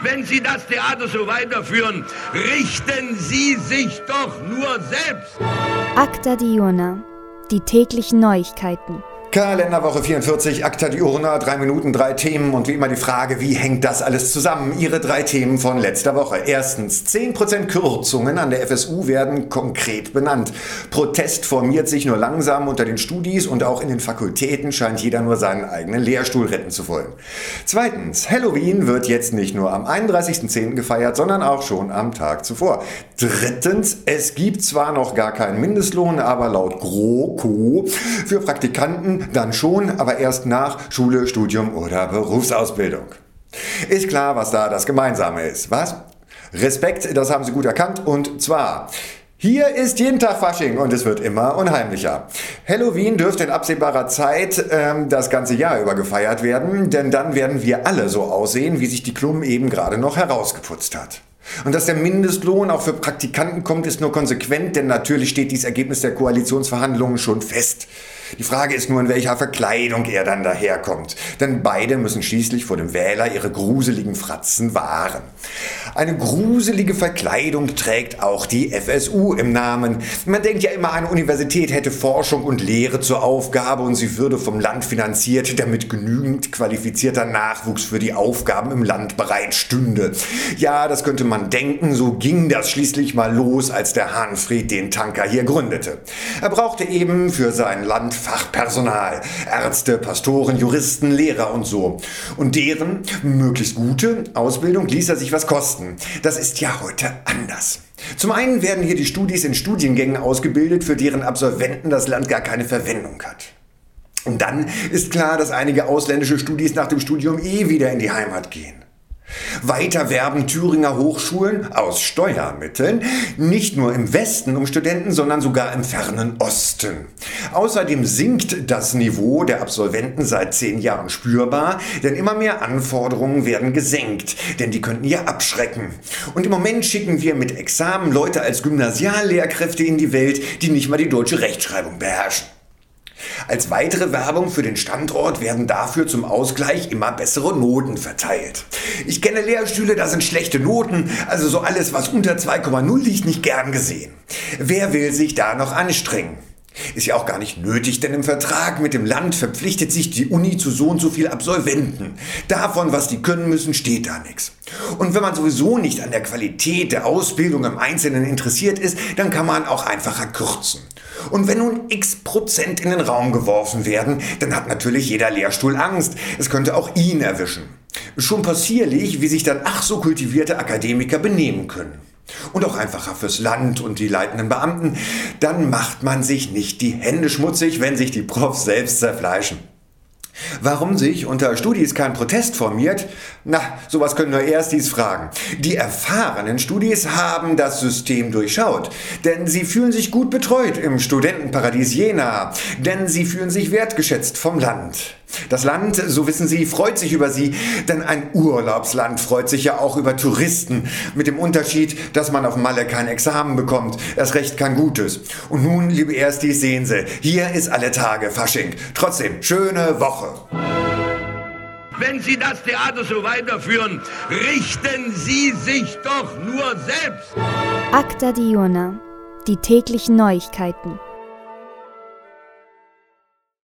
Wenn Sie das Theater so weiterführen, richten Sie sich doch nur selbst. Acta Diurna, die täglichen Neuigkeiten. Kalenderwoche 44, Acta Diurna, 3 Minuten, 3 Themen und wie immer die Frage, wie hängt das alles zusammen? Ihre 3 Themen von letzter Woche. Erstens, 10% Kürzungen an der FSU werden konkret benannt. Protest formiert sich nur langsam unter den Studis und auch in den Fakultäten scheint jeder nur seinen eigenen Lehrstuhl retten zu wollen. Zweitens, Halloween wird jetzt nicht nur am 31.10. gefeiert, sondern auch schon am Tag zuvor. Drittens, es gibt zwar noch gar keinen Mindestlohn, aber laut GroKo für Praktikanten dann schon, aber erst nach Schule, Studium oder Berufsausbildung. Ist klar, was da das Gemeinsame ist, was? Respekt, das haben Sie gut erkannt, und zwar: Hier ist jeden Tag Fasching und es wird immer unheimlicher. Halloween dürfte in absehbarer Zeit das ganze Jahr über gefeiert werden, denn dann werden wir alle so aussehen, wie sich die Klum eben gerade noch herausgeputzt hat. Und dass der Mindestlohn auch für Praktikanten kommt, ist nur konsequent, denn natürlich steht dieses Ergebnis der Koalitionsverhandlungen schon fest. Die Frage ist nur, in welcher Verkleidung er dann daherkommt. Denn beide müssen schließlich vor dem Wähler ihre gruseligen Fratzen wahren. Eine gruselige Verkleidung trägt auch die FSU im Namen. Man denkt ja immer, eine Universität hätte Forschung und Lehre zur Aufgabe und sie würde vom Land finanziert, damit genügend qualifizierter Nachwuchs für die Aufgaben im Land bereit stünde. Ja, das könnte man denken, so ging das schließlich mal los, als der Hahnfried den Tanker hier gründete. Er brauchte eben für sein Land Fachpersonal, Ärzte, Pastoren, Juristen, Lehrer und so. Und deren möglichst gute Ausbildung ließ er sich was kosten. Das ist ja heute anders. Zum einen werden hier die Studis in Studiengängen ausgebildet, für deren Absolventen das Land gar keine Verwendung hat. Und dann ist klar, dass einige ausländische Studis nach dem Studium wieder in die Heimat gehen. Weiter werben Thüringer Hochschulen aus Steuermitteln nicht nur im Westen um Studenten, sondern sogar im fernen Osten. Außerdem sinkt das Niveau der Absolventen seit 10 Jahren spürbar, denn immer mehr Anforderungen werden gesenkt, denn die könnten ja abschrecken. Und im Moment schicken wir mit Examen Leute als Gymnasiallehrkräfte in die Welt, die nicht mal die deutsche Rechtschreibung beherrschen. Als weitere Werbung für den Standort werden dafür zum Ausgleich immer bessere Noten verteilt. Ich kenne Lehrstühle, da sind schlechte Noten, also so alles, was unter 2,0 liegt, nicht gern gesehen. Wer will sich da noch anstrengen? Ist ja auch gar nicht nötig, denn im Vertrag mit dem Land verpflichtet sich die Uni zu so und so viel Absolventen. Davon, was die können müssen, steht da nichts. Und wenn man sowieso nicht an der Qualität der Ausbildung im Einzelnen interessiert ist, dann kann man auch einfacher kürzen. Und wenn nun x% in den Raum geworfen werden, dann hat natürlich jeder Lehrstuhl Angst. Es könnte auch ihn erwischen. Schon possierlich, wie sich dann ach so kultivierte Akademiker benehmen können. Und auch einfacher fürs Land und die leitenden Beamten. Dann macht man sich nicht die Hände schmutzig, wenn sich die Profs selbst zerfleischen. Warum sich unter Studis kein Protest formiert? Na, sowas können nur Erstis fragen. Die erfahrenen Studis haben das System durchschaut, denn sie fühlen sich gut betreut im Studentenparadies Jena, denn sie fühlen sich wertgeschätzt vom Land. Das Land, so wissen sie, freut sich über sie, denn ein Urlaubsland freut sich ja auch über Touristen, mit dem Unterschied, dass man auf Malle kein Examen bekommt, erst recht kein gutes. Und nun, liebe Erstis, sehen Sie, hier ist alle Tage Fasching. Trotzdem, schöne Woche. Wenn Sie das Theater so weiterführen, richten Sie sich doch nur selbst. Acta Diurna, die täglichen Neuigkeiten.